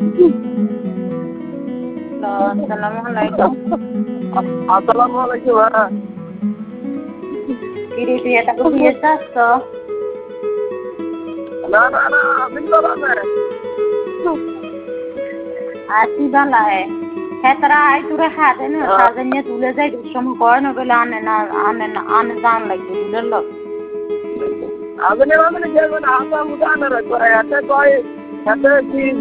Assalamualaikum. Assalamualaikum. Kiri dia tak biasa so. না না না বিন্দর আছে Asih balai. Hetra ai ture khade na sajanya tule jai dusham koy no bela ane dan lagi dullo. আপনি মানে যেমন আমরা উদাহরণ করে এতে কয় এতে কি